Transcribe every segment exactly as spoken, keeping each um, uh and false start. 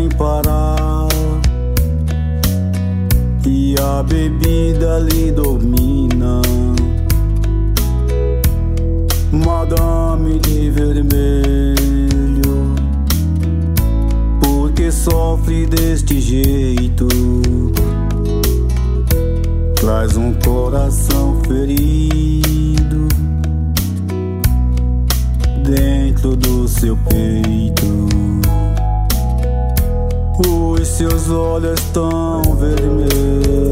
sem parar, e a bebida lhe domina. Madame de vermelho, por que sofre deste jeito? Traz um coração ferido dentro do seu peito. Os seus olhos tão vermelhos,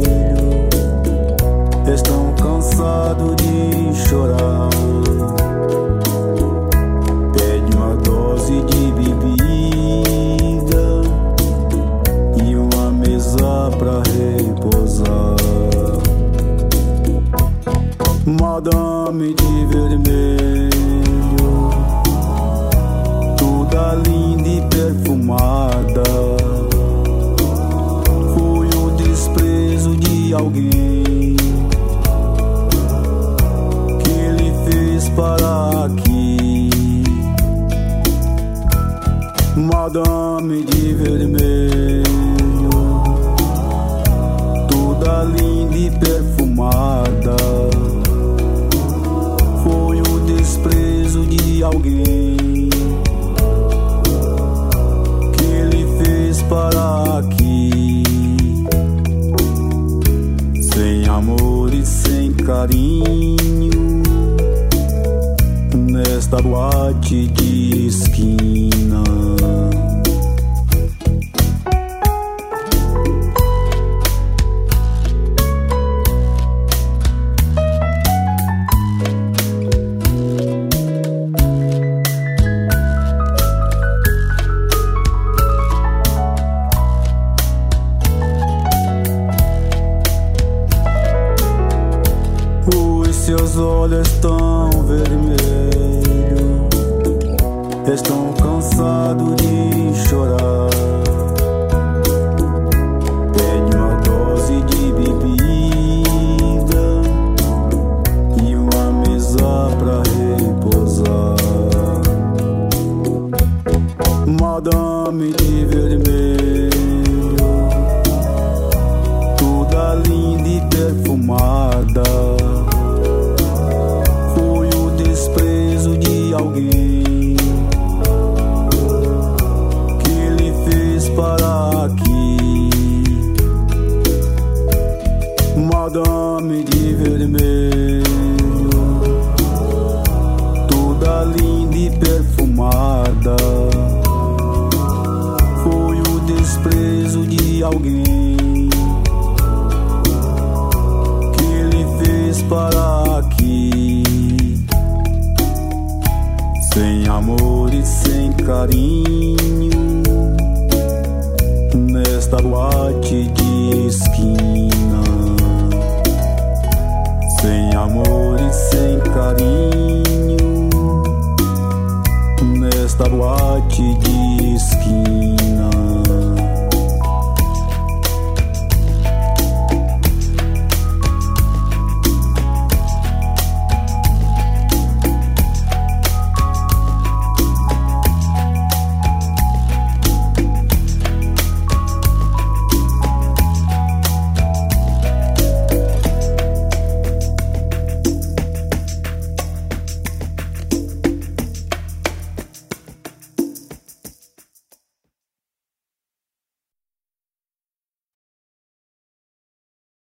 estão cansados de chorar. Pede uma dose de bebida e uma mesa pra repousar. Madame de vermelho, toda linda e perfumada, foi o desprezo de alguém que lhe fez parar aqui. Madame de vermelho, toda linda e perfumada, foi o desprezo de alguém que lhe fez parar aqui. Sem amor e sem carinho, nesta boate de esquina. Seus olhos tão vermelhos, estão cansados de chorar. Pede uma dose de bebida e uma mesa pra repousar. Madame de vermelho, toda linda e perfumada, alguém que lhe fez parar aqui. Madame de vermelho, toda linda e perfumada, foi o desprezo de alguém que lhe fez parar aqui. Sem amor e sem carinho, nesta boate de esquina. Sem amor e sem carinho, nesta boate de esquina.